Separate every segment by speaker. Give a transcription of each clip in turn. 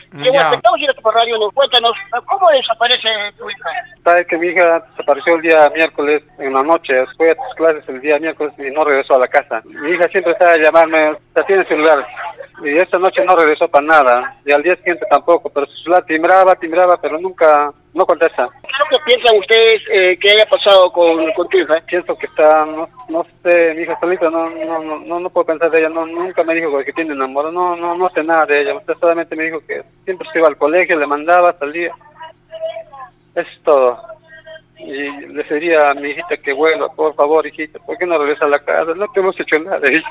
Speaker 1: Sí, bueno,
Speaker 2: Ya.
Speaker 1: estamos yendo por radio, ¿no? Cuéntanos, ¿cómo desaparece tu hija?
Speaker 3: Sabe que mi hija desapareció el día miércoles en la noche, fue a sus clases el día miércoles y no regresó a la casa. Mi hija siempre estaba a llamarme, ya tiene celular, y esta noche no regresó para nada, y al día siguiente tampoco, pero su celular timbraba, pero nunca, no contesta.
Speaker 1: ¿Qué es lo que piensan ustedes que haya pasado con tu hija?
Speaker 3: Pienso que está, no sé, mi hija solita, no puedo pensar de ella, nunca me dijo que tiene enamorado, no sé nada de ella, usted solamente me dijo que siempre se iba al colegio, le mandaba, salía, eso es todo. Y le diría a mi hijita que vuelva, por favor, hijita, ¿por qué no regresa a la casa? No te hemos hecho nada, hija.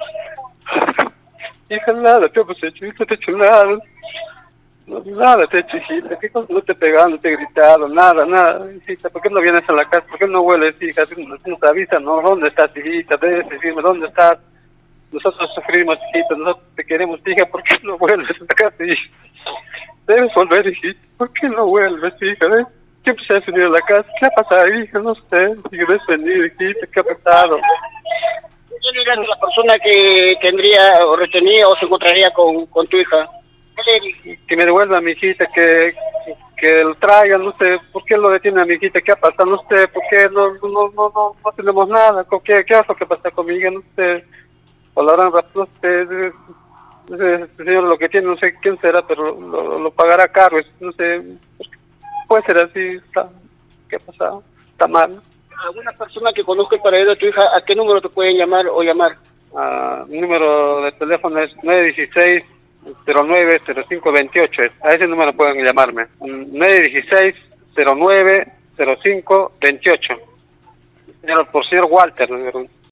Speaker 3: Hija, nada te hemos hecho, no te he hecho nada. No, nada te he hecho, hijita, ¿qué cosa? No te he pegado, no te he gritado, nada, hijita, ¿por qué no vienes a la casa? ¿Por qué no vuelves, hija? Nos avisan, ¿no? ¿Dónde estás, hijita? Debes decirme, ¿dónde estás? Nosotros sufrimos, hijita, nosotros te queremos, hija, ¿por qué no vuelves a la casa, hija? Debes volver, hijita, ¿por qué no vuelves, hija? ¿Ves? Siempre se has venido a la casa, ¿qué ha pasado, hija? No sé, si debes venir, hijita, ¿qué ha pasado?
Speaker 1: ¿Qué le dirías a la persona que tendría o retenía o se encontraría con tu hija? ¿Qué le dirías?
Speaker 3: Que me devuelva a mi hijita, que lo traigan, no sé, ¿por qué lo detiene a mi hijita? ¿Qué ha pasado? No sé, ¿por qué no tenemos nada? ¿Qué es lo que pasa con mi hija? No sé, o la habrán raptado, no sé, ese señor lo que tiene, no sé quién será, pero lo pagará caro, no sé, puede ser así, ¿qué ha pasado? Está mal.
Speaker 1: ¿Alguna persona que conozca el paradero de tu hija, a qué número te pueden llamar o llamar?
Speaker 3: Mi número de teléfono es 916 090528. A ese número pueden llamarme. 916 090528. Por señor Walter.